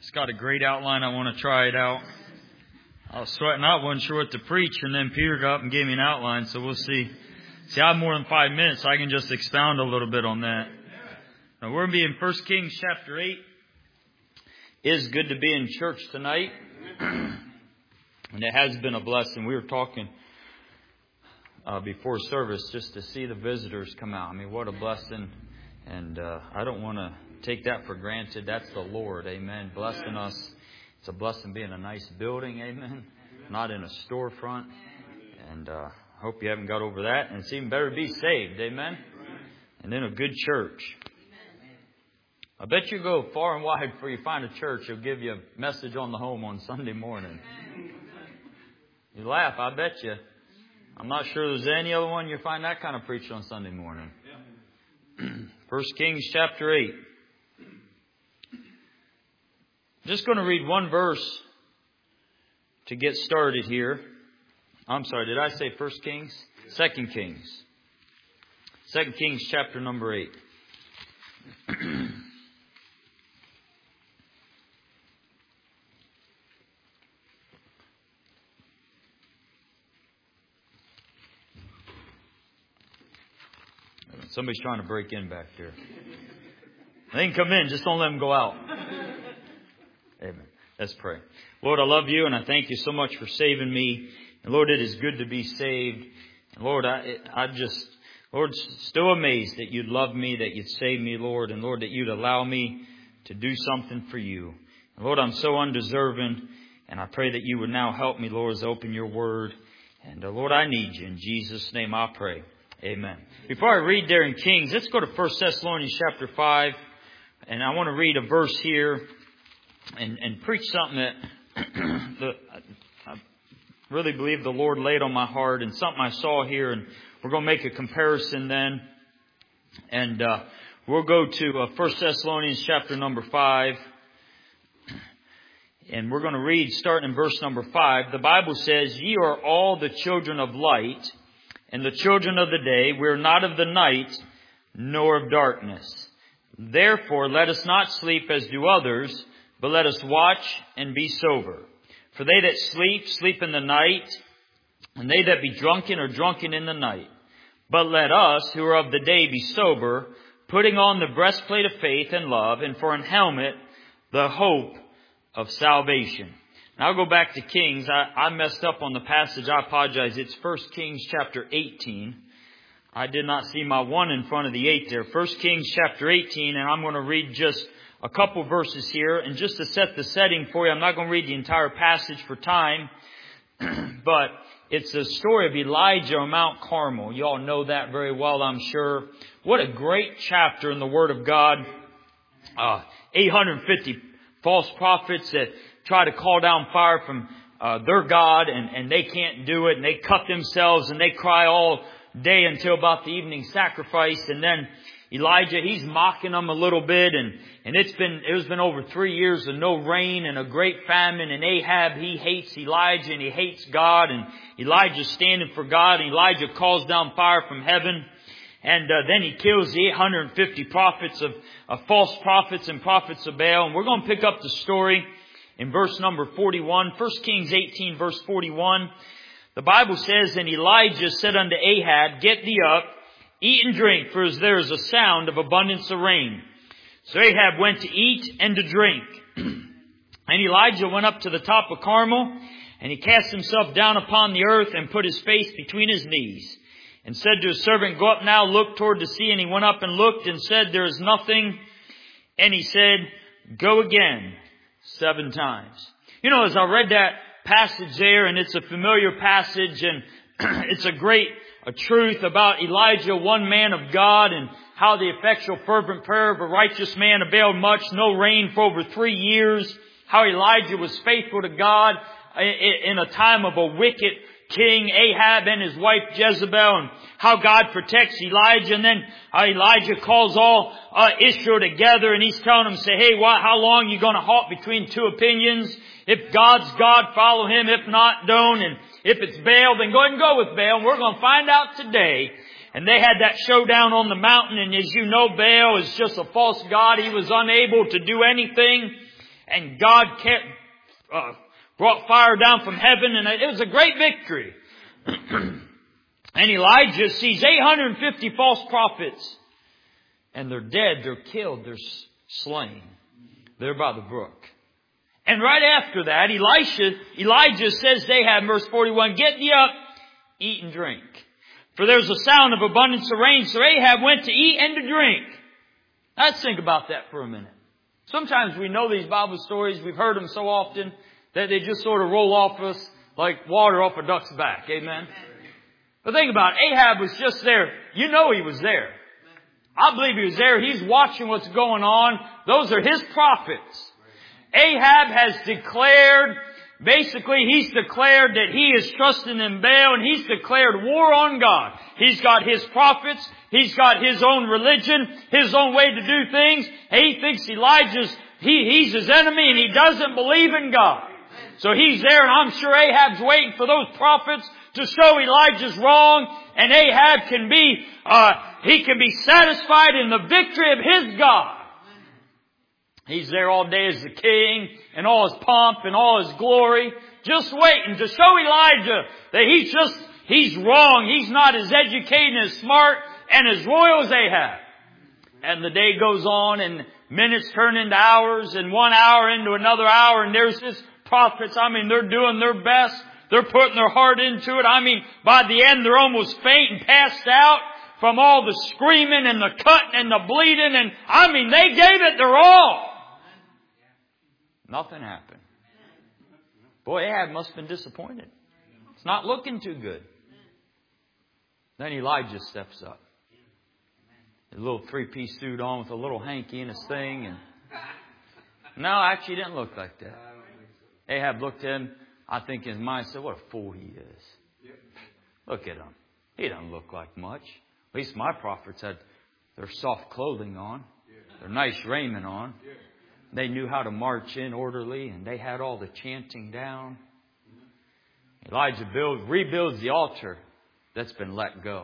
It's got a great outline. I want to try it out. I was sweating out, wasn't sure what to preach, and then Peter got up and gave me an outline, so we'll see. See, I have more than 5 minutes, so I can just expound a little bit on that. Now, we're going to be in 1 Kings chapter 8. It is good to be in church tonight, and it has been a blessing. We were talking before service just to see the visitors come out. I mean, what a blessing, and I don't want to take that for granted. That's the Lord, amen, blessing us. It's a blessing being in a nice building, amen, not in a storefront. And I hope you haven't got over that. And it's even better to be saved, amen, and in a good church. I bet you go far and wide before you find a church who'll give you a message on the home on Sunday morning. You laugh, I bet you. I'm not sure there's any other one you find that kind of preaching on Sunday morning. 1 Kings chapter 8. Just going to read one verse to get started here. I'm sorry, did I say 1 Kings? 2 Kings. 2 Kings chapter number 8. Somebody's trying to break in back there. They can come in, just don't let them go out. Amen. Let's pray. Lord, I love you and I thank you so much for saving me. And Lord, it is good to be saved. And Lord, Lord, still amazed that you'd love me, that you'd save me, Lord. And Lord, that you'd allow me to do something for you. And Lord, I'm so undeserving. And I pray that you would now help me, Lord, as I open your word. And Lord, I need you. In Jesus' name I pray. Amen. Before I read there in Kings, let's go to 1 Thessalonians chapter 5. And I want to read a verse here and preach something that I really believe the Lord laid on my heart and something I saw here. And we're going to make a comparison then. And we'll go to 1 Thessalonians chapter number 5. And we're going to read starting in verse number 5. The Bible says, "Ye are all the children of light and the children of the day. We are not of the night nor of darkness. Therefore let us not sleep as do others, but let us watch and be sober. For they that sleep, sleep in the night, and they that be drunken are drunken in the night. But let us, who are of the day, be sober, putting on the breastplate of faith and love, and for an helmet, the hope of salvation." Now I'll go back to Kings. I messed up on the passage. I apologize. It's 1 Kings chapter 18. I did not see my 1 in front of the 8 there. 1 Kings chapter 18, and I'm going to read just a couple verses here. And just to set the setting for you, I'm not going to read the entire passage for time. But it's the story of Elijah on Mount Carmel. You all know that very well, I'm sure. What a great chapter in the Word of God. 850 false prophets that try to call down fire from their God, and they can't do it. And they cut themselves and they cry all day until about the evening sacrifice. And then Elijah, he's mocking them a little bit, and it's been over 3 years of no rain and a great famine. And Ahab, he hates Elijah and he hates God, and Elijah's standing for God, and Elijah calls down fire from heaven. And then he kills the 850 prophets of false prophets and prophets of Baal. And we're going to pick up the story in verse number 41. 1 Kings 18 verse 41. The Bible says, "And Elijah said unto Ahab, Get thee up, eat and drink, for as there is a sound of abundance of rain. So Ahab went to eat and to drink. And Elijah went up to the top of Carmel, and he cast himself down upon the earth and put his face between his knees, and said to his servant, Go up now, look toward the sea. And he went up and looked and said, There is nothing. And he said, Go again 7 times. You know, as I read that passage there, and it's a familiar passage, and it's a great truth about Elijah, one man of God, and how the effectual fervent prayer of a righteous man availed much. No rain for over 3 years. How Elijah was faithful to God in a time of a wicked King Ahab and his wife Jezebel, and how God protects Elijah. And then Elijah calls all Israel together, and he's telling them, say, hey, how long are you going to halt between two opinions? If God's God, follow him. If not, don't. And if it's Baal, then go ahead and go with Baal. And we're going to find out today. And they had that showdown on the mountain. And as you know, Baal is just a false god. He was unable to do anything. And God brought fire down from heaven, and it was a great victory. And Elijah sees 850 false prophets. And they're dead, they're killed, they're slain. They're by the brook. And right after that, Elijah says to Ahab, verse 41, get thee up, eat and drink. For there's a sound of abundance of rain. So Ahab went to eat and to drink. Let's think about that for a minute. Sometimes we know these Bible stories. We've heard them so often that they just sort of roll off us like water off a duck's back. Amen? But think about it. Ahab was just there. You know he was there. I believe he was there. He's watching what's going on. Those are his prophets. Ahab has declared, basically he's declared that he is trusting in Baal, and he's declared war on God. He's got his prophets. He's got his own religion, his own way to do things. And he thinks he's his enemy, and he doesn't believe in God. So he's there, and I'm sure Ahab's waiting for those prophets to show Elijah's wrong, and Ahab can be satisfied in the victory of his God. He's there all day as the king, and all his pomp and all his glory, just waiting to show Elijah that he's wrong. He's not as educated and as smart and as royal as Ahab. And the day goes on, and minutes turn into hours, and 1 hour into another hour, and there's his prophets. They're doing their best. They're putting their heart into it. By the end, they're almost faint and passed out from all the screaming and the cutting and the bleeding. And they gave it their all. Nothing happened. Boy, Ahab must have been disappointed. It's not looking too good. Then Elijah steps up. A little three-piece suit on with a little hanky in his thing. And no, actually, he didn't look like that. Ahab looked at him. I think in his mind said, what a fool he is. Look at him. He doesn't look like much. At least my prophets had their soft clothing on. Their nice raiment on. They knew how to march in orderly, and they had all the chanting down. Elijah rebuilds the altar that's been let go.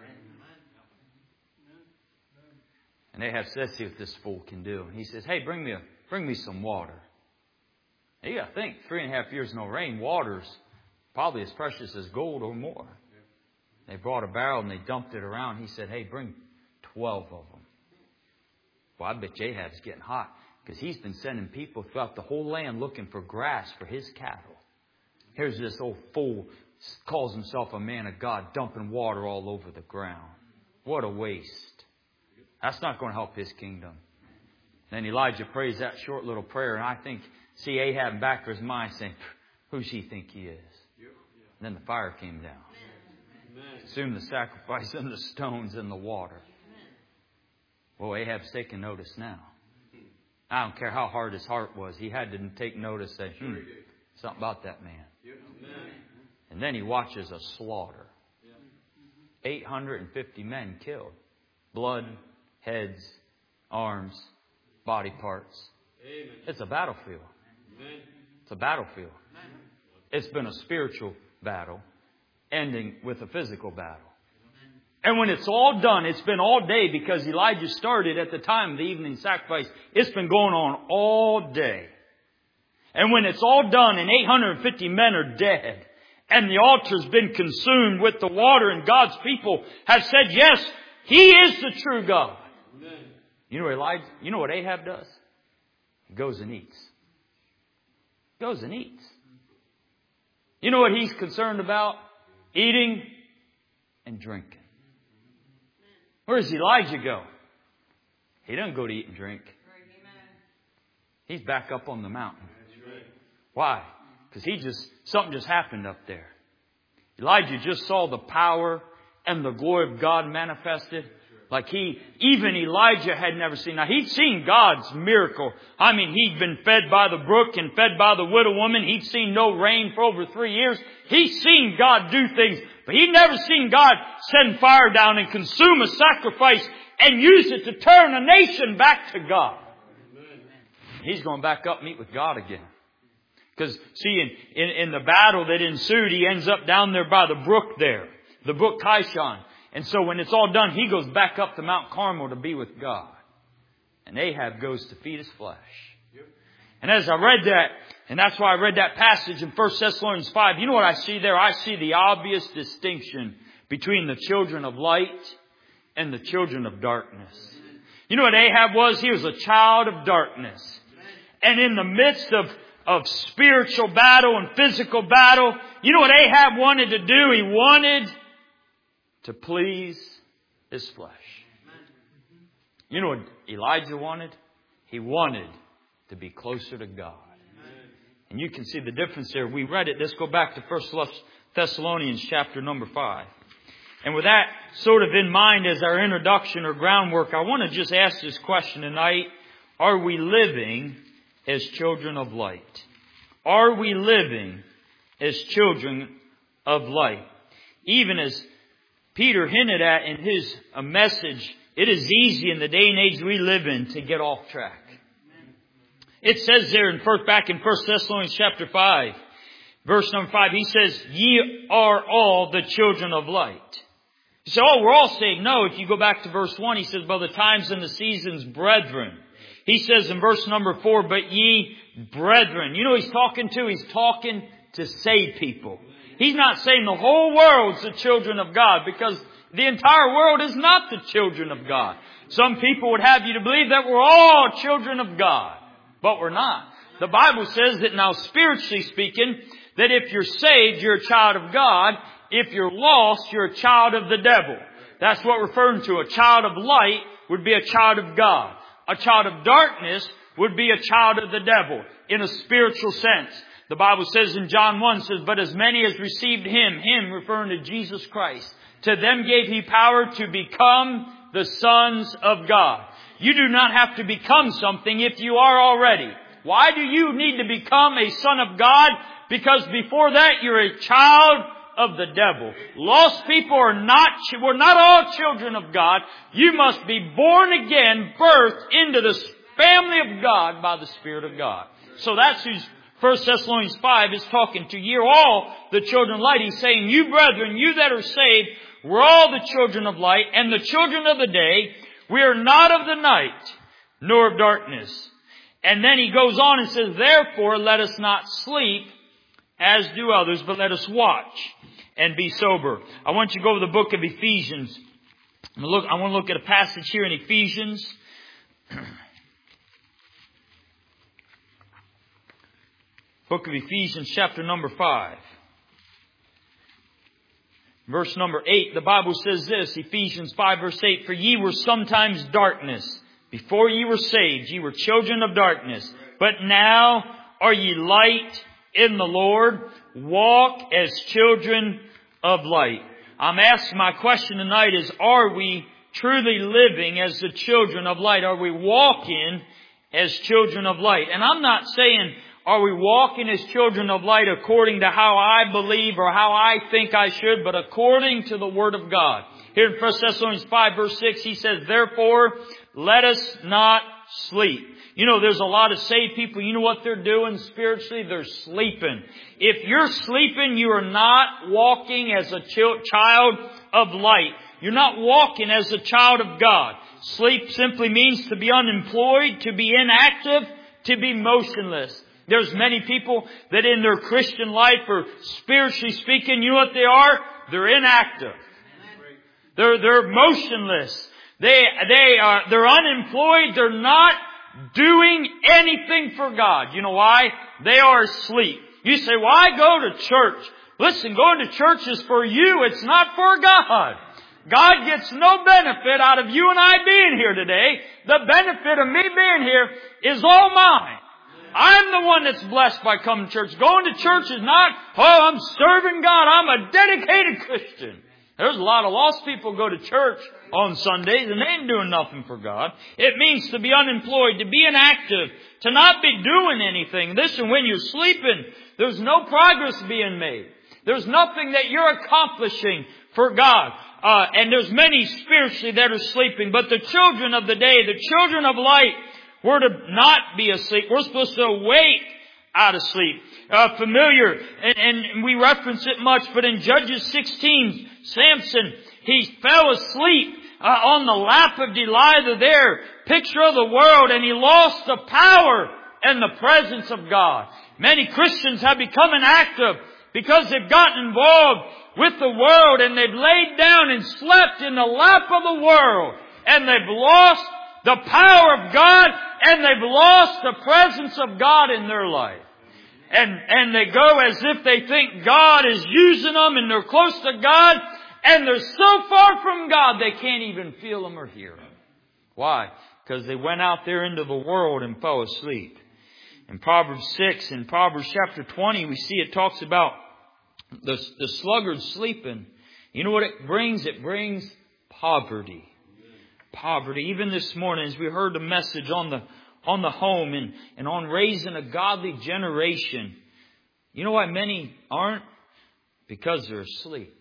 And Ahab says, see what this fool can do. And he says, hey, bring me some water. Now, you got to think, 3.5 years no rain, water's probably as precious as gold or more. They brought a barrel and they dumped it around. He said, hey, bring 12 of them. Well, I bet Ahab's getting hot, because he's been sending people throughout the whole land looking for grass for his cattle. Here's this old fool, calls himself a man of God, dumping water all over the ground. What a waste. That's not going to help his kingdom. Then Elijah prays that short little prayer, and I think, see Ahab in the back of his mind saying, who's he think he is? And then the fire came down. Consumed the sacrifice and the stones and the water. Well, Ahab's taking notice now. I don't care how hard his heart was. He had to take notice, say, something about that man. And then he watches a slaughter. 850 men killed. Blood, heads, arms, body parts. It's a battlefield. It's a battlefield. It's been a spiritual battle, ending with a physical battle. And when it's all done, it's been all day, because Elijah started at the time of the evening sacrifice. It's been going on all day. And when it's all done and 850 men are dead, and the altar's been consumed with the water, and God's people have said, yes, He is the true God. You know what Ahab does? He goes and eats. Goes and eats. You know what he's concerned about? Eating and drinking. Where does Elijah go? He doesn't go to eat and drink. He's back up on the mountain. Why? Because something just happened up there. Elijah just saw the power and the glory of God manifested. Like even Elijah had never seen. Now, he'd seen God's miracle. He'd been fed by the brook and fed by the widow woman. He'd seen no rain for over 3 years. He'd seen God do things. But he'd never seen God send fire down and consume a sacrifice and use it to turn a nation back to God. He's going back up and meet with God again. Because, see, in the battle that ensued, he ends up down there by the brook there. The brook Kishon. And so when it's all done, he goes back up to Mount Carmel to be with God. And Ahab goes to feed his flesh. And as I read that, and that's why I read that passage in 1 Thessalonians 5, you know what I see there? I see the obvious distinction between the children of light and the children of darkness. You know what Ahab was? He was a child of darkness. And in the midst of spiritual battle and physical battle, you know what Ahab wanted to do? He wanted to please his flesh. You know what Elijah wanted? He wanted to be closer to God. And you can see the difference there. We read it. Let's go back to 1 Thessalonians chapter number 5. And with that sort of in mind as our introduction or groundwork, I want to just ask this question tonight. Are we living as children of light? Are we living as children of light? Even as Peter hinted at in his message, it is easy in the day and age we live in to get off track. It says there back in 1 Thessalonians chapter 5, verse number 5, he says, ye are all the children of light. You say, oh, we're all saved. No, if you go back to verse 1, he says, by the times and the seasons, brethren. He says in verse number 4, but ye brethren. You know who he's talking to? He's talking to saved people. He's not saying the whole world's the children of God, because the entire world is not the children of God. Some people would have you to believe that we're all children of God. But we're not. The Bible says that now, spiritually speaking, that if you're saved, you're a child of God. If you're lost, you're a child of the devil. That's what we're referring to. A child of light would be a child of God. A child of darkness would be a child of the devil in a spiritual sense. The Bible says in John 1, says, but as many as received him referring to Jesus Christ, to them gave he power to become the sons of God. You do not have to become something if you are already. Why do you need to become a son of God? Because before that you're a child of the devil. Lost people we're not all children of God. You must be born again, birthed into the family of God by the Spirit of God. So that's who 1 Thessalonians 5 is talking to. You're all the children of light. He's saying, you brethren, you that are saved, we're all the children of light and the children of the day. We are not of the night, nor of darkness. And then he goes on and says, therefore, let us not sleep as do others, but let us watch and be sober. I want you to go to the book of Ephesians. I want to look at a passage here in Ephesians. Book of Ephesians, chapter number 5. Verse number 8, the Bible says this, Ephesians 5 verse 8, for ye were sometimes darkness. Before ye were saved, ye were children of darkness. But now are ye light in the Lord. Walk as children of light. I'm asking, my question tonight is, are we truly living as the children of light? Are we walking as children of light? And I'm not saying, are we walking as children of light according to how I believe or how I think I should, but according to the Word of God. Here in 1 Thessalonians 5 verse 6, he says, therefore, let us not sleep. You know, there's a lot of saved people. You know what they're doing spiritually? They're sleeping. If you're sleeping, you are not walking as a child of light. You're not walking as a child of God. Sleep simply means to be unemployed, to be inactive, to be motionless. There's many people that in their Christian life, or spiritually speaking, you know what they are? They're inactive. They're motionless. They're unemployed. They're not doing anything for God. You know why? They are asleep. You say, why go to church? Listen, going to church is for you. It's not for God. God gets no benefit out of you and I being here today. The benefit of me being here is all mine. I'm the one that's blessed by coming to church. Going to church is not, oh, I'm serving God. I'm a dedicated Christian. There's a lot of lost people go to church on Sundays and they ain't doing nothing for God. It means to be unemployed, to be inactive, to not be doing anything. Listen, when you're sleeping, there's no progress being made. There's nothing that you're accomplishing for God. And there's many spiritually that are sleeping. But the children of the day, the children of light, we're to not be asleep. We're supposed to awake out of sleep. Familiar, and we reference it much, but in Judges 16, Samson, he fell asleep on the lap of Delilah there. Picture of the world, and he lost the power and the presence of God. Many Christians have become inactive because they've gotten involved with the world and they've laid down and slept in the lap of the world, and they've lost the power of God, and they've lost the presence of God in their life. And they go as if they think God is using them and they're close to God, and they're so far from God they can't even feel Him or hear Him. Why? Because they went out there into the world and fell asleep. In Proverbs 6, in Proverbs chapter 20, we see it talks about the sluggard sleeping. You know what it brings? It brings poverty. Poverty. Even this morning, as we heard the message on the home and on raising a godly generation, you know why many aren't? Because they're asleep.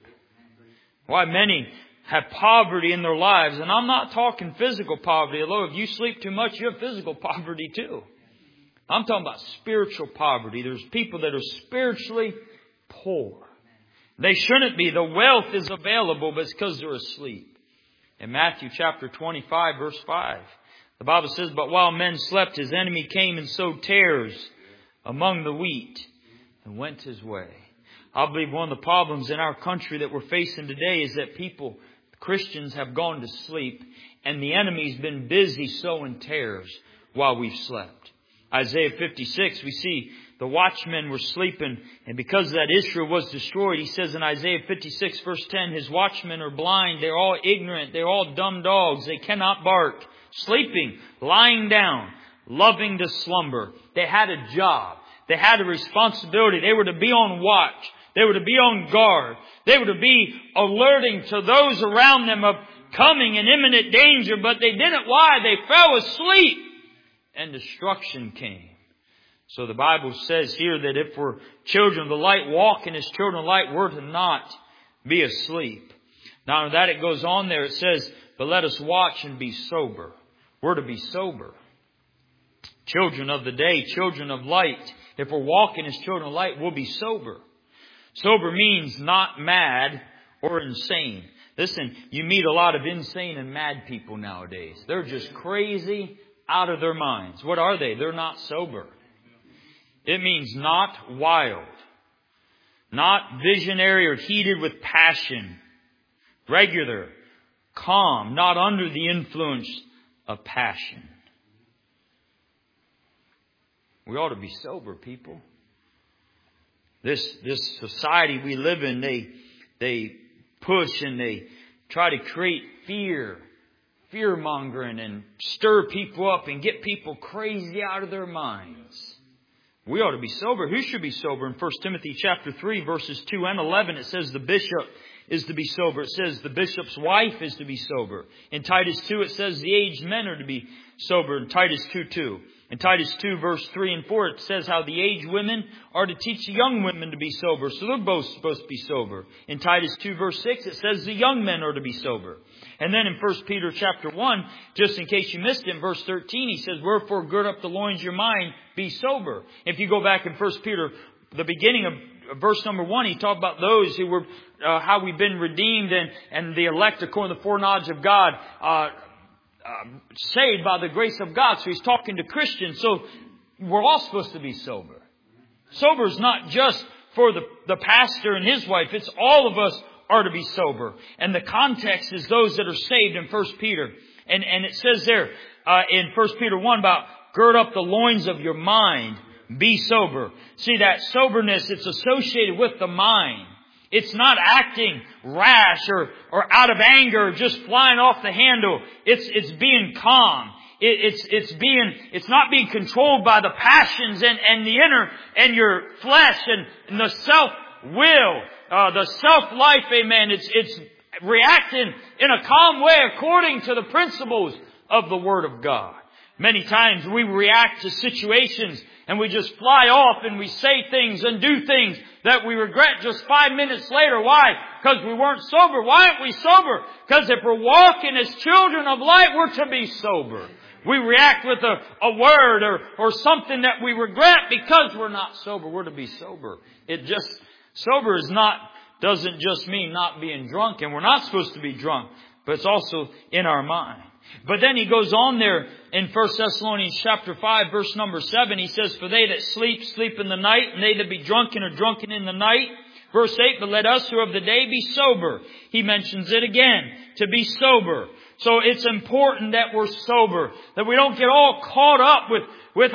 Why many have poverty in their lives. And I'm not talking physical poverty. Although if you sleep too much, you have physical poverty too. I'm talking about spiritual poverty. There's people that are spiritually poor. They shouldn't be. The wealth is available, but it's because they're asleep. In Matthew chapter 25, verse 5, the Bible says, "But while men slept, his enemy came and sowed tares among the wheat and went his way." I believe one of the problems in our country that we're facing today is that Christians have gone to sleep, and the enemy's been busy sowing tares while we've slept. Isaiah 56, we see the watchmen were sleeping, and because of that Israel was destroyed. He says in Isaiah 56 verse 10, "His watchmen are blind, they're all ignorant, they're all dumb dogs, they cannot bark, sleeping, lying down, loving to slumber." They had a job. They had a responsibility. They were to be on watch. They were to be on guard. They were to be alerting to those around them of coming and imminent danger, but they didn't. Why? They fell asleep and destruction came. So the Bible says here that if we're children of the light, walking as children of light, we're to not be asleep. Not only that, it goes on there, it says, "But let us watch and be sober." We're to be sober. Children of the day, children of light. If we're walking as children of light, we'll be sober. Sober means not mad or insane. Listen, you meet a lot of insane and mad people nowadays. They're just crazy out of their minds. What are they? They're not sober. It means not wild, not visionary or heated with passion, regular, calm, not under the influence of passion. We ought to be sober, people. This society we live in, they push and they try to create fear-mongering and stir people up and get people crazy out of their minds. We ought to be sober. Who should be sober? In 1 Timothy chapter 3, verses 2 and 11, it says the bishop is to be sober. It says the bishop's wife is to be sober. In Titus 2, it says the aged men are to be sober. In Titus 2:2. In Titus 2, verse 3 and 4, it says how the aged women are to teach the young women to be sober. So they're both supposed to be sober. In Titus 2, verse 6, it says the young men are to be sober. And then in 1 Peter chapter 1, just in case you missed it, in verse 13, he says, "Wherefore gird up the loins of your mind, be sober." If you go back in 1 Peter, the beginning of verse number 1, he talked about those who were, how we've been redeemed and the elect according to the foreknowledge of God, saved by the grace of God. So he's talking to Christians. So we're all supposed to be sober. Sober is not just for the pastor and his wife. It's all of us are to be sober. And the context is those that are saved in 1 Peter. And it says there in 1 Peter 1 about gird up the loins of your mind. Be sober. See, that soberness, it's associated with the mind. It's not acting rash or out of anger, just flying off the handle. It's being calm. It's not being controlled by the passions and the inner and your flesh and the self-will, the self-life, amen. It's reacting in a calm way according to the principles of the Word of God. Many times we react to situations and we just fly off and we say things and do things that we regret just 5 minutes later. Why? Because we weren't sober. Why aren't we sober? Because if we're walking as children of light, we're to be sober. We react with a word or something that we regret because we're not sober. We're to be sober. Sober doesn't just mean not being drunk, and we're not supposed to be drunk, but it's also in our mind. But then he goes on there in 1 Thessalonians chapter 5, verse number 7. He says, for they that sleep, sleep in the night, and they that be drunken are drunken in the night. Verse 8, but let us who are of the day be sober. He mentions it again, to be sober. So it's important that we're sober, that we don't get all caught up with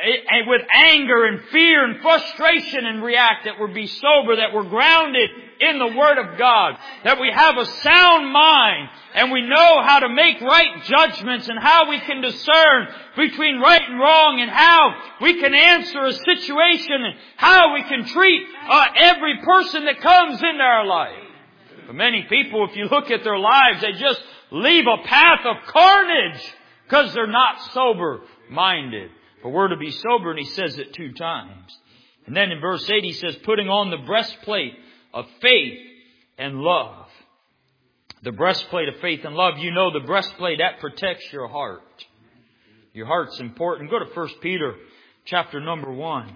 anger and fear and frustration and react, that we're be sober, that we're grounded in the Word of God, that we have a sound mind and we know how to make right judgments and how we can discern between right and wrong and how we can answer a situation and how we can treat every person that comes into our life. For many people, if you look at their lives, they just leave a path of carnage because they're not sober-minded. But we're to be sober, and he says it 2 times. And then in verse 8 he says, putting on the breastplate of faith and love. The breastplate of faith and love. You know the breastplate, that protects your heart. Your heart's important. Go to 1 Peter chapter number 1.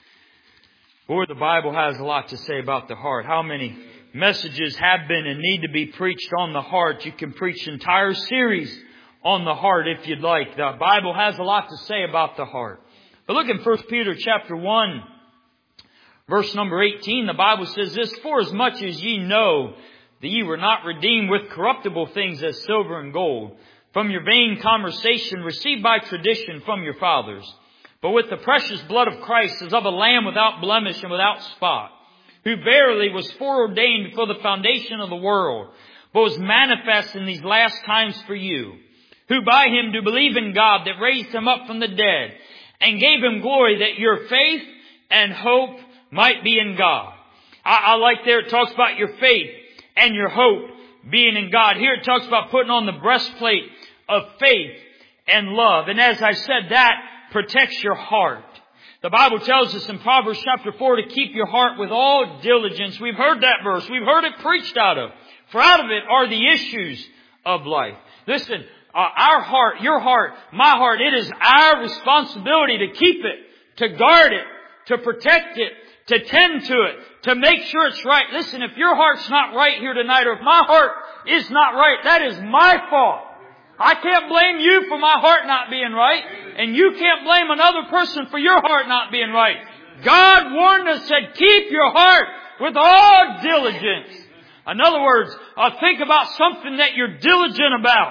Boy, the Bible has a lot to say about the heart. How many messages have been and need to be preached on the heart. You can preach an entire series on the heart if you'd like. The Bible has a lot to say about the heart. But look in 1 Peter chapter 1, verse number 18. The Bible says this, for as much as ye know that ye were not redeemed with corruptible things as silver and gold, from your vain conversation received by tradition from your fathers, but with the precious blood of Christ as of a lamb without blemish and without spot, who verily was foreordained before the foundation of the world, but was manifest in these last times for you, who by him do believe in God that raised him up from the dead, and gave him glory, that your faith and hope might be in God. I like there it talks about your faith and your hope being in God. Here it talks about putting on the breastplate of faith and love. And as I said, that protects your heart. The Bible tells us in Proverbs chapter 4 to keep your heart with all diligence. We've heard that verse. We've heard it preached out of. For out of it are the issues of life. Listen, our heart, your heart, my heart, it is our responsibility to keep it, to guard it, to protect it, to tend to it, to make sure it's right. Listen, if your heart's not right here tonight, or if my heart is not right, that is my fault. I can't blame you for my heart not being right, and you can't blame another person for your heart not being right. God warned us, said, keep your heart with all diligence. In other words, think about something that you're diligent about.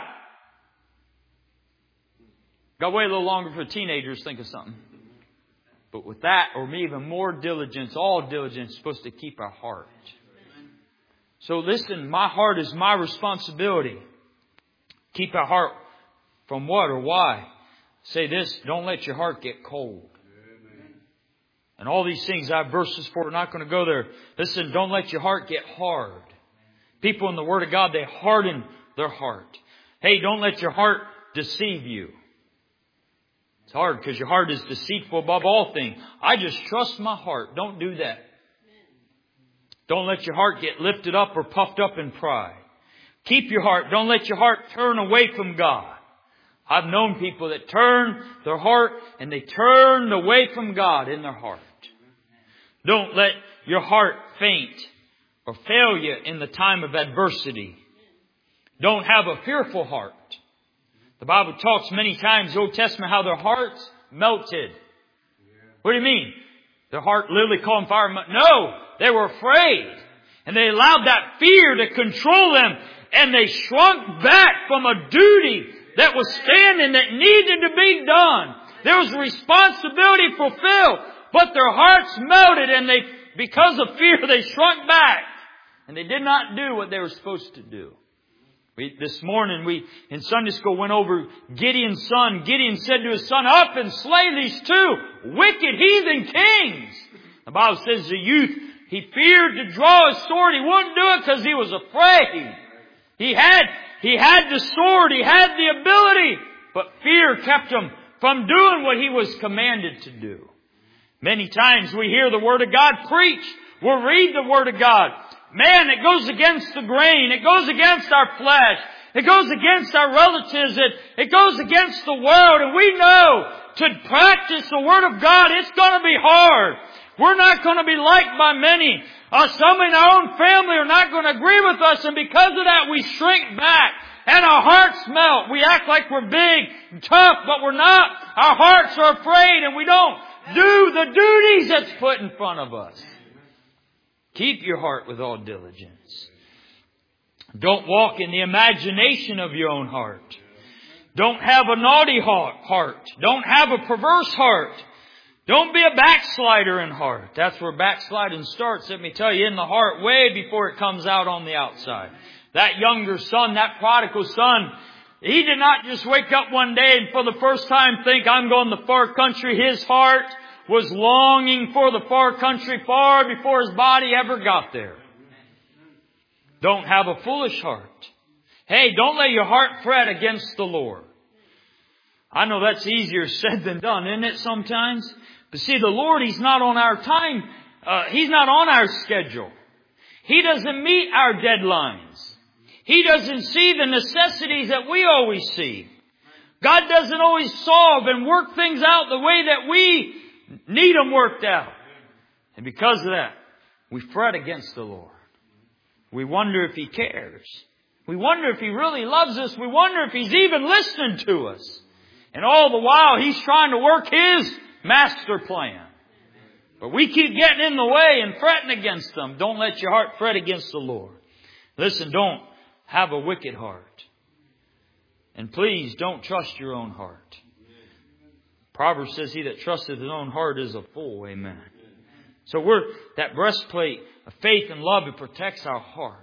Got to wait a little longer for teenagers. Think of something. But with that, or even more diligence, all diligence is supposed to keep our heart. So listen, my heart is my responsibility. Keep our heart from what or why? Say this, don't let your heart get cold. And all these things I have verses for. We're not going to go there. Listen, don't let your heart get hard. People in the Word of God, they harden their heart. Hey, don't let your heart deceive you. It's hard because your heart is deceitful above all things. I just trust my heart. Don't do that. Don't let your heart get lifted up or puffed up in pride. Keep your heart. Don't let your heart turn away from God. I've known people that turn their heart and they turn away from God in their heart. Don't let your heart faint or fail you in the time of adversity. Don't have a fearful heart. The Bible talks many times in the Old Testament how their hearts melted. What do you mean? Their heart literally caught on fire? No, they were afraid. And they allowed that fear to control them. And they shrunk back from a duty that was standing, that needed to be done. There was a responsibility fulfilled. But their hearts melted, and because of fear, they shrunk back. And they did not do what they were supposed to do. This morning, in Sunday school, went over Gideon's son. Gideon said to his son, up and slay these 2 wicked heathen kings. The Bible says the youth, he feared to draw his sword. He wouldn't do it because he was afraid. He had the sword. He had the ability. But fear kept him from doing what he was commanded to do. Many times we hear the Word of God preached. We'll read the Word of God. Man, it goes against the grain. It goes against our flesh. It goes against our relatives. It goes against the world. And we know to practice the Word of God, it's going to be hard. We're not going to be liked by many. Some in our own family are not going to agree with us. And because of that, we shrink back. And our hearts melt. We act like we're big and tough, but we're not. Our hearts are afraid and we don't do the duties that's put in front of us. Keep your heart with all diligence. Don't walk in the imagination of your own heart. Don't have a naughty heart. Don't have a perverse heart. Don't be a backslider in heart. That's where backsliding starts. Let me tell you, in the heart way before it comes out on the outside. That younger son, that prodigal son, he did not just wake up one day and for the first time think, I'm going to the far country. His heart was longing for the far country far before his body ever got there. Don't have a foolish heart. Hey, don't let your heart fret against the Lord. I know that's easier said than done, isn't it, sometimes? But see, the Lord, He's not on our time. He's not on our schedule. He doesn't meet our deadlines. He doesn't see the necessities that we always see. God doesn't always solve and work things out the way that we need them worked out. And because of that, we fret against the Lord. We wonder if He cares. We wonder if He really loves us. We wonder if He's even listening to us. And all the while, He's trying to work His master plan. But we keep getting in the way and fretting against them. Don't let your heart fret against the Lord. Listen, don't have a wicked heart. And please don't trust your own heart. Proverbs says, he that trusteth his own heart is a fool. Amen. So that breastplate of faith and love, it protects our heart.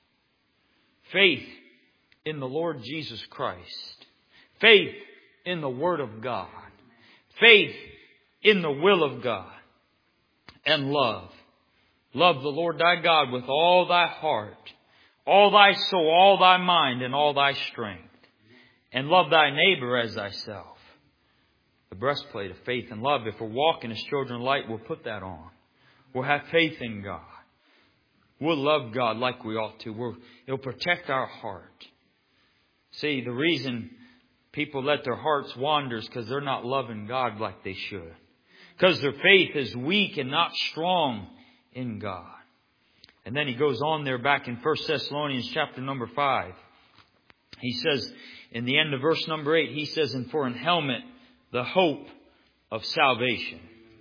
Faith in the Lord Jesus Christ. Faith in the Word of God. Faith in the will of God. And love. Love the Lord thy God with all thy heart, all thy soul, all thy mind, and all thy strength. And love thy neighbor as thyself. The breastplate of faith and love. If we're walking as children of light, we'll put that on. We'll have faith in God. We'll love God like we ought to. It'll protect our heart. See, the reason people let their hearts wander is because they're not loving God like they should. Because their faith is weak and not strong in God. And then he goes on there back in 1 Thessalonians chapter number 5. He says, in the end of verse number 8, he says, and for an helmet, the hope of salvation.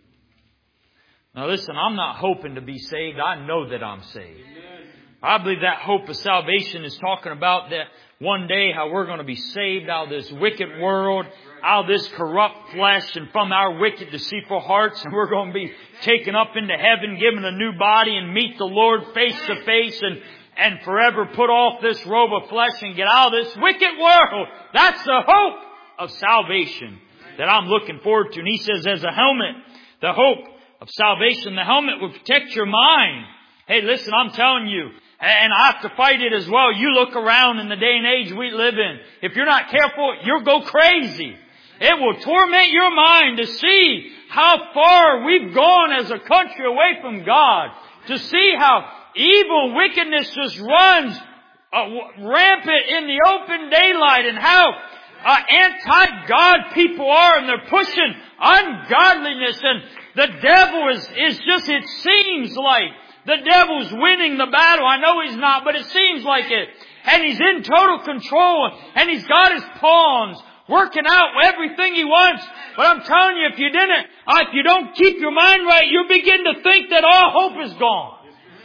Now listen, I'm not hoping to be saved. I know that I'm saved. I believe that hope of salvation is talking about that one day how we're going to be saved out of this wicked world, out of this corrupt flesh and from our wicked, deceitful hearts. And we're going to be taken up into heaven, given a new body and meet the Lord face to face and forever put off this robe of flesh and get out of this wicked world. That's the hope of salvation that I'm looking forward to. And he says, as a helmet, the hope of salvation, the helmet will protect your mind. Hey, listen, I'm telling you, and I have to fight it as well. You look around in the day and age we live in. If you're not careful, you'll go crazy. It will torment your mind to see how far we've gone as a country away from God. To see how evil and wickedness just runs rampant in the open daylight, and how anti-God people are, and they're pushing ungodliness, and the devil is just, it seems like the devil's winning the battle. I know he's not, but it seems like it. And he's in total control, and he's got his pawns working out everything he wants. But I'm telling you, if you don't keep your mind right, you'll begin to think that all hope is gone.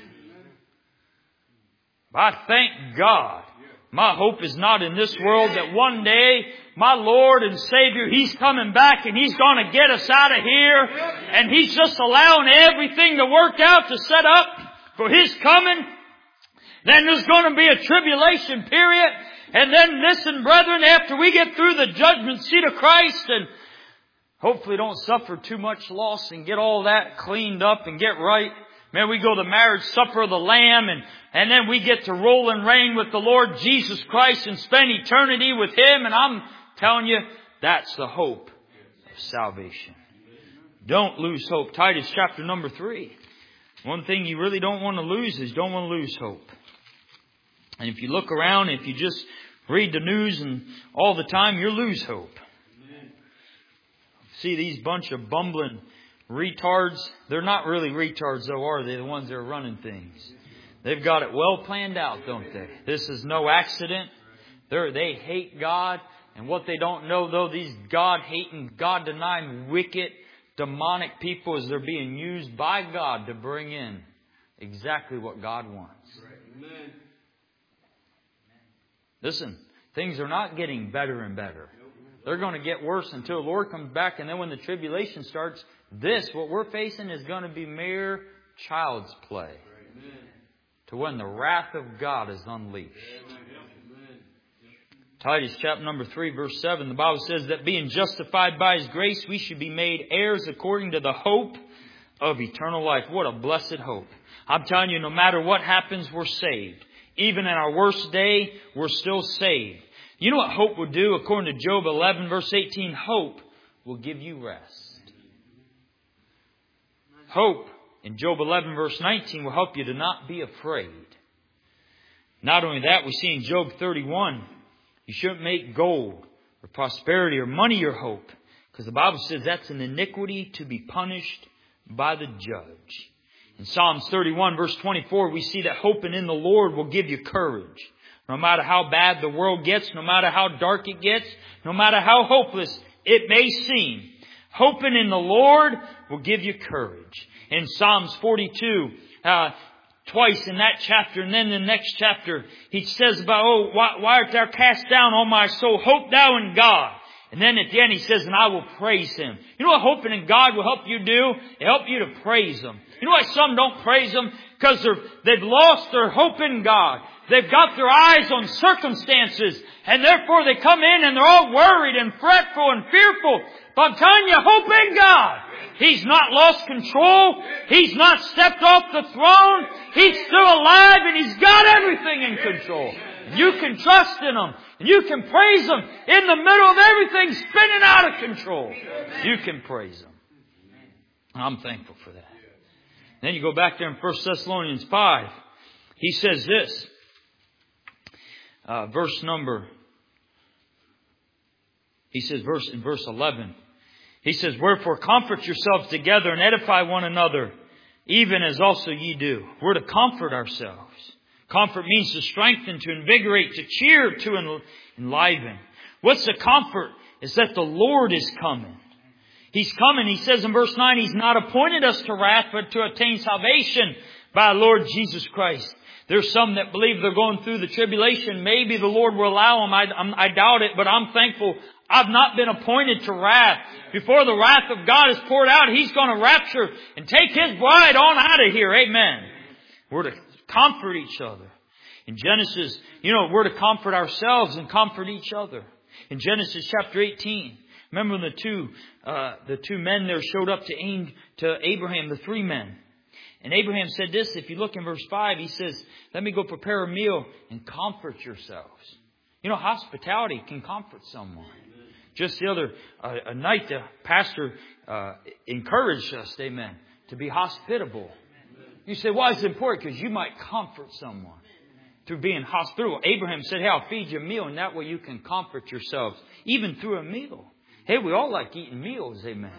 But I thank God, my hope is not in this world, that one day my Lord and Savior, He's coming back and He's going to get us out of here. And He's just allowing everything to work out to set up for His coming. Then there's going to be a tribulation period. And then listen, brethren, after we get through the judgment seat of Christ and hopefully don't suffer too much loss and get all that cleaned up and get right. Man, we go to the marriage supper of the Lamb, and then we get to roll and reign with the Lord Jesus Christ and spend eternity with Him. And I'm telling you, that's the hope of salvation. Don't lose hope. Titus chapter number 3. One thing you really don't want to lose is don't want to lose hope. And if you look around, if you just read the news and all the time, you'll lose hope. See these bunch of bumbling retards. They're not really retards though, are they? The ones that are running things. They've got it well planned out, don't they? This is no accident. They hate God. And what they don't know, though, these God-hating, God-denying, wicked, demonic people, is they're being used by God to bring in exactly what God wants. Amen. Listen, things are not getting better and better. They're going to get worse until the Lord comes back. And then when the tribulation starts, what we're facing is going to be mere child's play. To when the wrath of God is unleashed. Titus chapter number 3 verse 7, the Bible says that being justified by His grace, we should be made heirs according to the hope of eternal life. What a blessed hope. I'm telling you, no matter what happens, we're saved. Even in our worst day, we're still saved. You know what hope will do? According to Job 11 verse 18, hope will give you rest. Hope in Job 11 verse 19 will help you to not be afraid. Not only that, we see in Job 31, you shouldn't make gold or prosperity or money your hope. Because the Bible says that's an iniquity to be punished by the judge. In Psalms 31 verse 24, we see that hoping in the Lord will give you courage. No matter how bad the world gets, no matter how dark it gets, no matter how hopeless it may seem, hoping in the Lord will give you courage. In Psalms 42, twice in that chapter, and then the next chapter, he says about, why art thou cast down, O my soul? Hope thou in God. And then at the end he says, and I will praise Him. You know what hoping in God will help you do? It'll help you to praise Him. You know why some don't praise Him? Because they've lost their hope in God. They've got their eyes on circumstances, and therefore they come in and they're all worried and fretful and fearful. But I'm telling you, hope in God. He's not lost control. He's not stepped off the throne. He's still alive and He's got everything in control. You can trust in Him. And you can praise Him in the middle of everything spinning out of control. You can praise Him. I'm thankful for that. Then you go back there in 1 Thessalonians 5. He says this. In verse 11. He says, wherefore comfort yourselves together and edify one another, even as also ye do. We're to comfort ourselves. Comfort means to strengthen, to invigorate, to cheer, to enliven. What's the comfort? Is that the Lord is coming. He's coming. He says in verse 9, He's not appointed us to wrath, but to attain salvation by our Lord Jesus Christ. There's some that believe they're going through the tribulation. Maybe the Lord will allow them. I doubt it, but I'm thankful I've not been appointed to wrath. Before the wrath of God is poured out, He's going to rapture and take His bride on out of here. Amen. We're to comfort each other. In Genesis, we're to comfort ourselves and comfort each other. In Genesis chapter 18, remember the two men there showed up to Abraham, the three men. And Abraham said this, if you look in verse 5, he says, let me go prepare a meal and comfort yourselves. Hospitality can comfort someone. Just the other night, the pastor encouraged us, amen, to be hospitable. You say, why is it important? Because you might comfort someone through being hospitable. Abraham said, hey, I'll feed you a meal, and that way you can comfort yourselves, even through a meal. Hey, we all like eating meals, amen.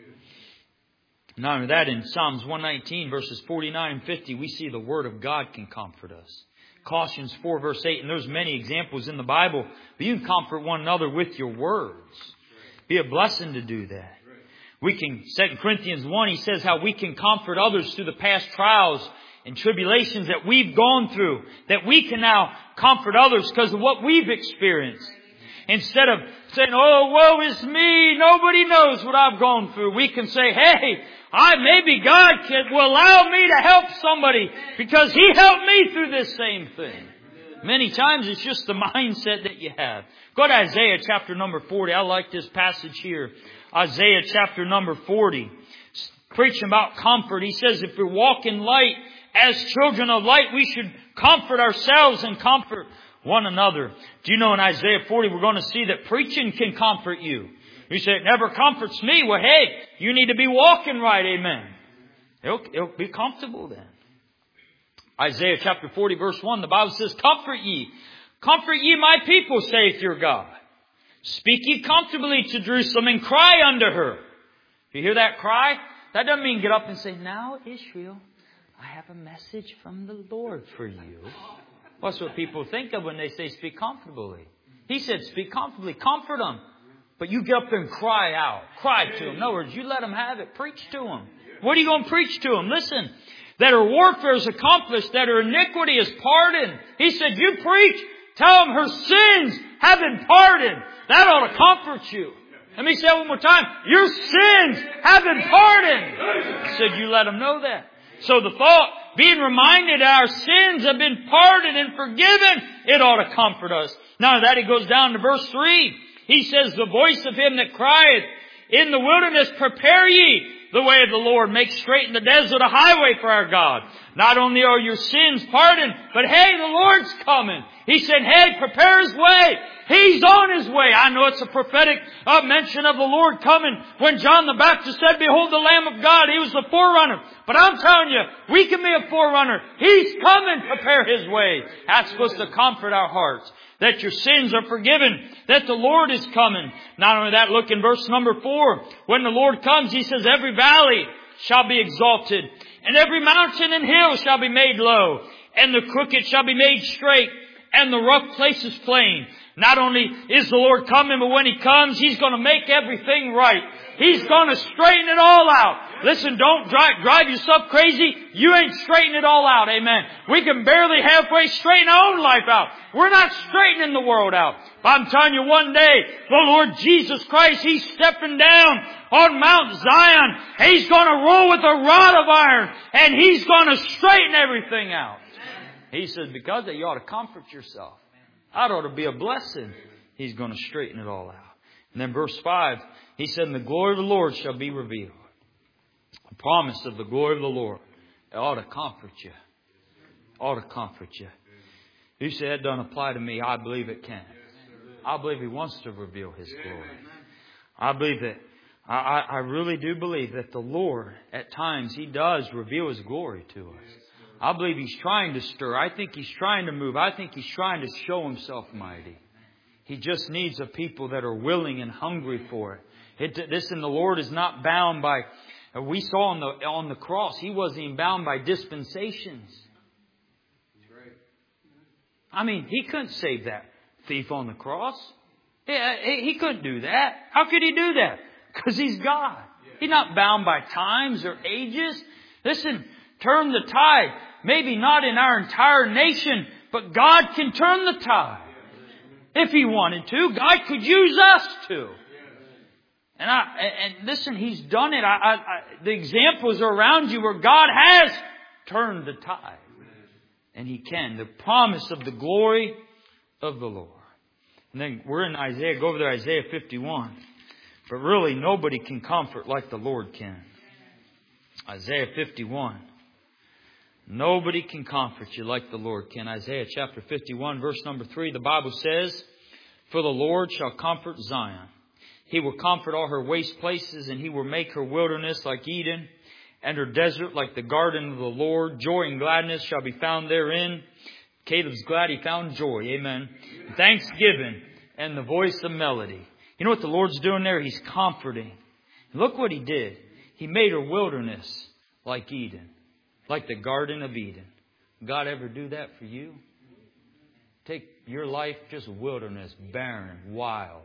Not only that, in Psalms 119, verses 49 and 50, we see the Word of God can comfort us. Colossians 4, verse 8, and there's many examples in the Bible, but you can comfort one another with your words. Be a blessing to do that. We can, 2 Corinthians 1, he says how we can comfort others through the past trials and tribulations that we've gone through, that we can now comfort others because of what we've experienced. Instead of saying, oh, woe is me, nobody knows what I've gone through, we can say, hey, maybe God will allow me to help somebody because He helped me through this same thing. Many times it's just the mindset that you have. Go to Isaiah chapter number 40. I like this passage here. Isaiah chapter number 40. Preaching about comfort. He says if we walk in light as children of light, we should comfort ourselves and comfort one another. Do you know in Isaiah 40 we're going to see that preaching can comfort you. You say, it never comforts me. Well, hey, you need to be walking right, amen. It'll be comfortable then. Isaiah chapter 40 verse 1, the Bible says, comfort ye my people, saith your God. Speak ye comfortably to Jerusalem and cry unto her. You hear that cry? That doesn't mean get up and say, now Israel, I have a message from the Lord for you. That's what people think of when they say speak comfortably. He said, speak comfortably, comfort them. But you get up there and cry out. Cry to them. In other words, you let them have it. Preach to them. What are you going to preach to them? Listen, that her warfare is accomplished, that her iniquity is pardoned. He said, you preach. Tell them her sins have been pardoned. That ought to comfort you. Let me say it one more time. Your sins have been pardoned. He said, you let them know that. So the thought, being reminded our sins have been pardoned and forgiven, it ought to comfort us. Now that he goes down to verse 3. He says, the voice of him that crieth in the wilderness, prepare ye the way of the Lord. Make straight in the desert a highway for our God. Not only are your sins pardoned, but hey, the Lord's coming. He said, hey, prepare His way. He's on His way. I know it's a prophetic mention of the Lord coming. When John the Baptist said, behold the Lamb of God, He was the forerunner. But I'm telling you, we can be a forerunner. He's coming. Prepare His way. That's supposed to comfort our hearts. That your sins are forgiven. That the Lord is coming. Not only that, look in verse number 4. When the Lord comes, He says, every valley shall be exalted, and every mountain and hill shall be made low, and the crooked shall be made straight, and the rough places plain. Not only is the Lord coming, but when He comes, He's going to make everything right. He's going to straighten it all out. Listen, don't drive yourself crazy. You ain't straightening it all out. Amen. We can barely halfway straighten our own life out. We're not straightening the world out. But I'm telling you, one day, the Lord Jesus Christ, He's stepping down on Mount Zion. He's going to roll with a rod of iron, and He's going to straighten everything out. He says, because of that, you ought to comfort yourself. That ought to be a blessing. He's going to straighten it all out. And then verse 5, He said, and the glory of the Lord shall be revealed. The promise of the glory of the Lord. It ought to comfort you. Ought to comfort you. You say it doesn't apply to me. I believe it can. I believe He wants to reveal His glory. I believe that. I really do believe that the Lord, at times, He does reveal His glory to us. I believe He's trying to stir. I think He's trying to move. I think He's trying to show Himself mighty. He just needs a people that are willing and hungry for it. Listen, the Lord is not bound by... We saw on the cross, He wasn't even bound by dispensations. I mean, He couldn't save that thief on the cross. He couldn't do that. How could He do that? Because He's God. He's not bound by times or ages. Listen, turn the tide. Maybe not in our entire nation, but God can turn the tide. If He wanted to, God could use us to. And listen, He's done it. The examples are around you where God has turned the tide. And He can. The promise of the glory of the Lord. And then we're in Isaiah. Go over to Isaiah 51. But really, nobody can comfort like the Lord can. Isaiah 51. Nobody can comfort you like the Lord can. Isaiah chapter 51, verse number 3. The Bible says, for the Lord shall comfort Zion. He will comfort all her waste places, and He will make her wilderness like Eden, and her desert like the garden of the Lord. Joy and gladness shall be found therein. Caleb's glad he found joy. Amen. Thanksgiving and the voice of melody. You know what the Lord's doing there? He's comforting. Look what He did. He made her wilderness like Eden, like the Garden of Eden. God ever do that for you? Take your life just wilderness, barren, wild,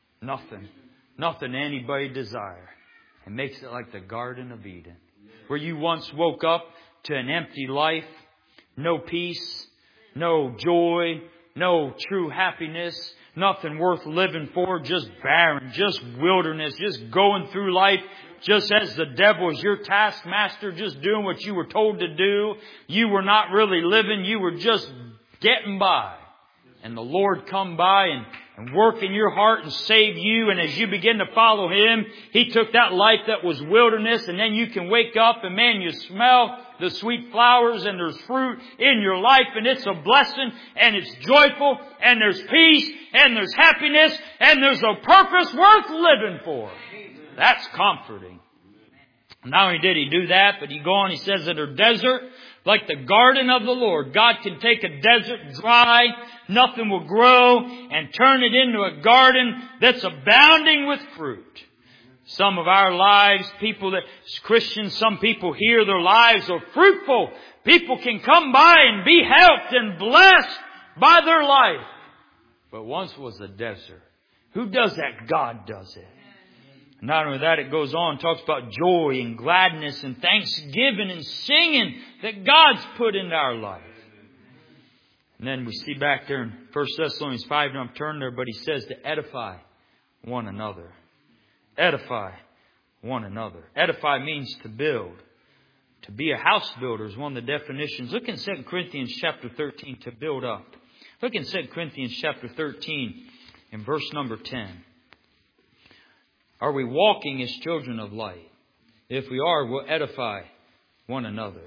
nothing anybody desire, and makes it like the Garden of Eden. Where you once woke up to an empty life, no peace, no joy, no true happiness, nothing worth living for, just barren, just wilderness, just going through life just as the devil is your taskmaster, just doing what you were told to do. You were not really living, you were just getting by. And the Lord come by and work in your heart and save you. And as you begin to follow Him, He took that life that was wilderness, and then you can wake up and man, you smell the sweet flowers and there's fruit in your life, and it's a blessing and it's joyful and there's peace and there's happiness and there's a purpose worth living for. That's comforting. Not only did He do that, but He go on, He says that her desert, like the garden of the Lord. God can take a desert dry, nothing will grow, and turn it into a garden that's abounding with fruit. Some of our lives, people that, as Christians, some people here, their lives are fruitful. People can come by and be helped and blessed by their life. but once was a desert. Who does that? God does it. Not only that, it goes on, talks about joy and gladness and thanksgiving and singing that God's put into our life. And then we see back there in 1 Thessalonians 5, and I'm turning there, but he says to edify one another. Edify one another. Edify means to build. To be a house builder is one of the definitions. Look in 2 Corinthians chapter 13, to build up. Look in 2 Corinthians chapter 13 in verse number 10. Are we walking as children of light? If we are, we'll edify one another.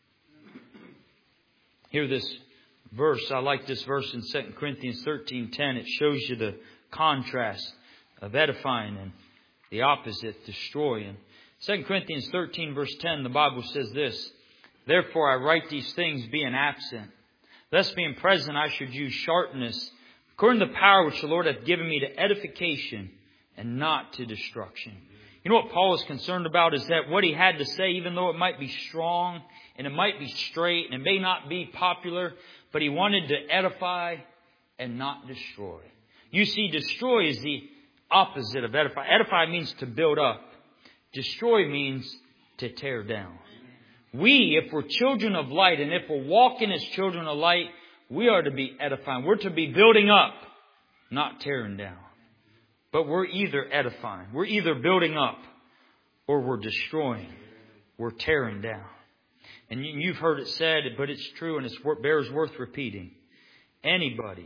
Hear this verse. I like this verse in 2 Corinthians 13:10. It shows you the contrast of edifying and the opposite, destroying. 2 Corinthians 13 verse 10, the Bible says this: Therefore I write these things being absent, lest being present I should use sharpness, according to the power which the Lord hath given me to edification and not to destruction. You know what Paul is concerned about is that what he had to say, even though it might be strong and it might be straight and it may not be popular, but he wanted to edify and not destroy. You see, destroy is the opposite of edify. Edify means to build up. Destroy means to tear down. We, if we're children of light and if we're walking as children of light, we are to be edifying. We're to be building up, not tearing down. But we're either edifying, we're either building up, or we're destroying. We're tearing down. And you've heard it said, but it's true and it bears worth repeating. Anybody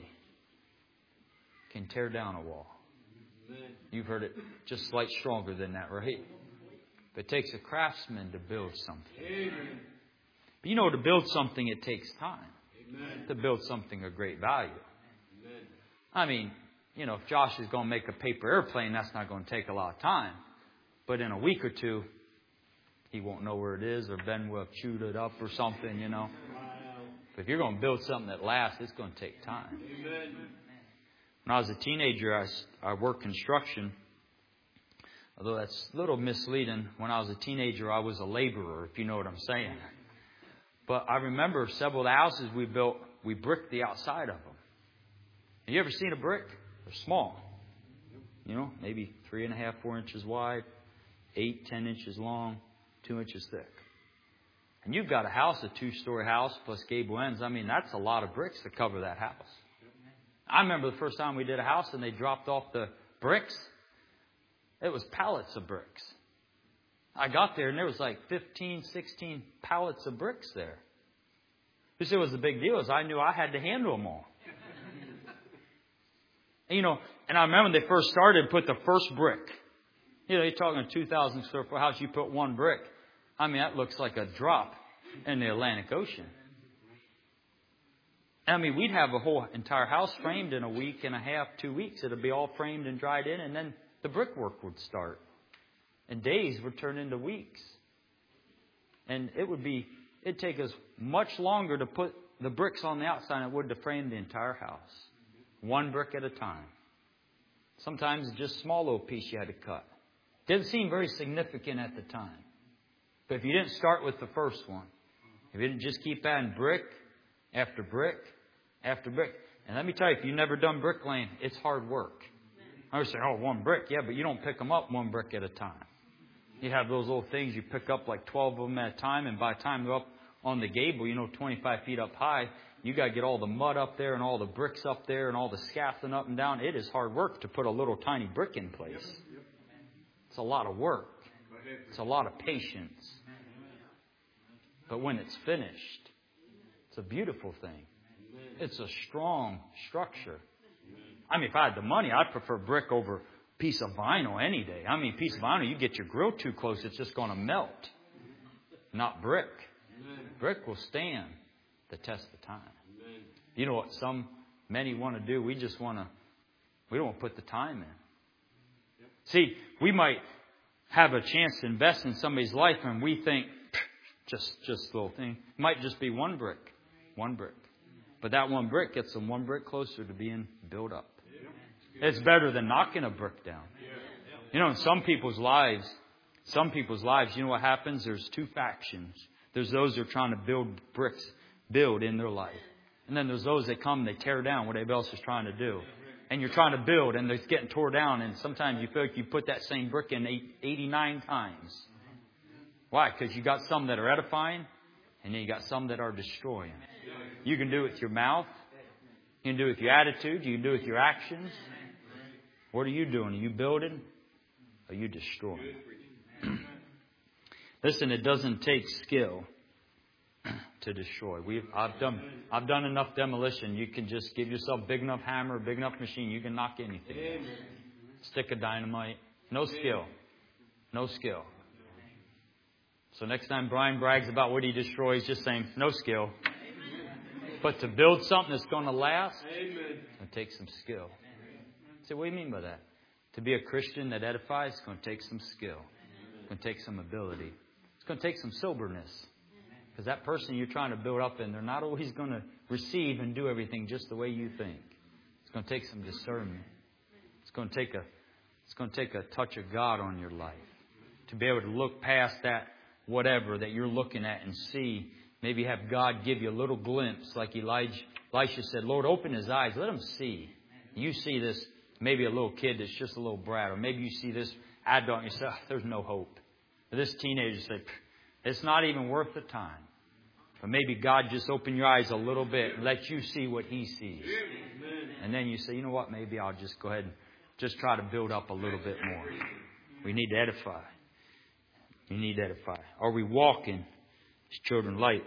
can tear down a wall. You've heard it just slightly stronger than that, right? But it takes a craftsman to build something. But you know, to build something, it takes time. To build something of great value. I mean, you know, if Josh is going to make a paper airplane, that's not going to take a lot of time. But in a week or two, he won't know where it is, or Ben will have chewed it up or something, you know. But if you're going to build something that lasts, it's going to take time. When I was a teenager, I worked construction. Although that's a little misleading. When I was a teenager, I was a laborer, if you know what I'm saying. But I remember several of the houses we built, we bricked the outside of them. Have you ever seen a brick? They're small. You know, maybe 3.5, 4 inches wide, 8, 10 inches long, 2 inches thick. And you've got a house, a 2-story house plus gable ends. I mean, that's a lot of bricks to cover that house. I remember the first time we did a house and they dropped off the bricks. It was pallets of bricks. I got there and there was like 15, 16 pallets of bricks there. This was the big deal, is I knew I had to handle them all. You know, and I remember when they first started, put the first brick. You know, you're talking a 2,000 square foot house, you put one brick. I mean, that looks like a drop in the Atlantic Ocean. I mean, we'd have a whole entire house framed in a week and a half, 2 weeks. It'd be all framed and dried in, and then the brickwork would start. And days would turn into weeks. And it'd take us much longer to put the bricks on the outside than it would to frame the entire house. One brick at a time. Sometimes just a small little piece you had to cut. Didn't seem very significant at the time. But if you didn't start with the first one, if you didn't just keep adding brick after brick after brick. And let me tell you, if you've never done bricklaying, it's hard work. I would say, oh, one brick. Yeah, but you don't pick them up one brick at a time. You have those little things you pick up like 12 of them at a time. And by the time they're up on the gable, 25 feet up high, you got to get all the mud up there and all the bricks up there and all the scaffolding up and down. It is hard work to put a little tiny brick in place. It's a lot of work. It's a lot of patience. But when it's finished, it's a beautiful thing. It's a strong structure. I mean, if I had the money, I'd prefer brick over a piece of vinyl any day. I mean, a piece of vinyl, you get your grill too close, it's just going to melt. Not brick. Brick will stand the test of time. You know what many want to do? We don't want to put the time in. See, we might have a chance to invest in somebody's life and we think, just a little thing. It might just be one brick. One brick. But that one brick gets them one brick closer to being built up. It's better than knocking a brick down. You know, in some people's lives, you know what happens? There's two factions. There's those who are trying to build in their life. And then there's those that come and they tear down what everybody else is trying to do. and you're trying to build and it's getting tore down, and sometimes you feel like you put that same brick in 89 times. Why? Because you got some that are edifying, and then you got some that are destroying. You can do it with your mouth. You can do it with your attitude. You can do it with your actions. What are you doing? Are you building? Or are you destroying? Listen, it doesn't take skill to destroy. I've done enough demolition. You can just give yourself a big enough hammer, a big enough machine. You can knock anything. Stick of dynamite. No skill. No skill. So next time Brian brags about what he destroys, just saying, no skill. But to build something that's going to last, it takes some skill. So what do you mean by that? To be a Christian that edifies, it's going to take some skill. It's going to take some ability. It's going to take some soberness. Because that person you're trying to build up in, they're not always going to receive and do everything just the way you think. It's going to take some discernment. It's going to take a touch of God on your life. To be able to look past that whatever that you're looking at and see. Maybe have God give you a little glimpse like Elisha said, Lord, open his eyes. Let him see. You see this, maybe a little kid that's just a little brat. Or maybe you see this adult and you say, there's no hope. Or this teenager said, it's not even worth the time. But maybe God just open your eyes a little bit and let you see what he sees. And then you say, you know what, maybe I'll just go ahead and just try to build up a little bit more. We need to edify. We need to edify. Are we walking as children of light?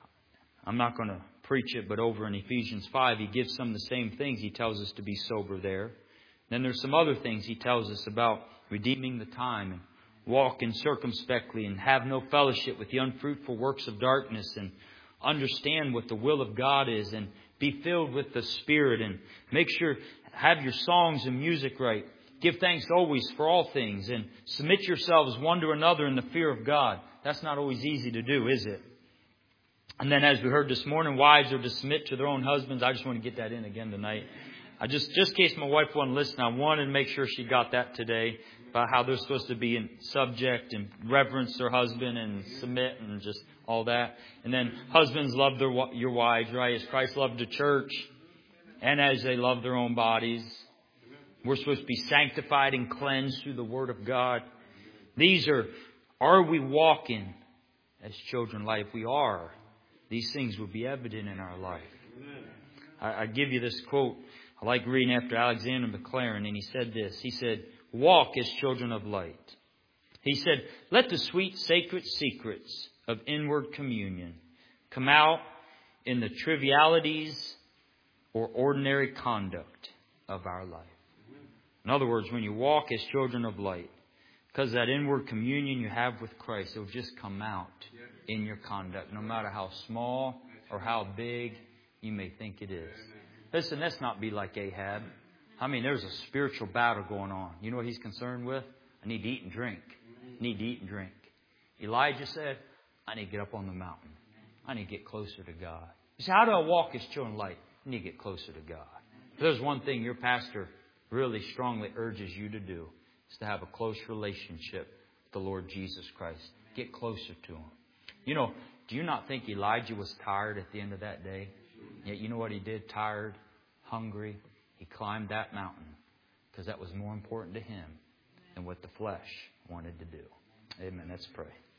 I'm not going to preach it, but over in Ephesians 5, he gives some of the same things. He tells us to be sober there. Then there's some other things he tells us about redeeming the time and walking circumspectly and have no fellowship with the unfruitful works of darkness and understand what the will of God is and be filled with the Spirit and make sure, have your songs and music right. Give thanks always for all things and submit yourselves one to another in the fear of God. That's not always easy to do, is it? And then as we heard this morning, wives are to submit to their own husbands. I just want to get that in again tonight. Just in case my wife wasn't listening, I wanted to make sure she got that today about how they're supposed to be in subject and reverence their husband and submit and just all that. And then husbands love your wives, right? As Christ loved the church and as they love their own bodies. We're supposed to be sanctified and cleansed through the Word of God. These are we walking as children of light? If we are, these things will be evident in our life. I give you this quote. I like reading after Alexander McLaren, and he said this. He said, walk as children of light. He said, let the sweet sacred secrets of inward communion come out in the trivialities or ordinary conduct of our life. In other words, when you walk as children of light, because that inward communion you have with Christ, it will just come out in your conduct, no matter how small or how big you may think it is. Listen, let's not be like Ahab. I mean, there's a spiritual battle going on. You know what he's concerned with? I need to eat and drink. I need to eat and drink. Elijah said, I need to get up on the mountain. I need to get closer to God. You say, how do I walk as children of light? I need to get closer to God. If there's one thing your pastor really strongly urges you to do, is to have a close relationship with the Lord Jesus Christ. Get closer to Him. You know, do you not think Elijah was tired at the end of that day? Yet you know what he did? Tired, hungry. He climbed that mountain because that was more important to him than what the flesh wanted to do. Amen. Let's pray.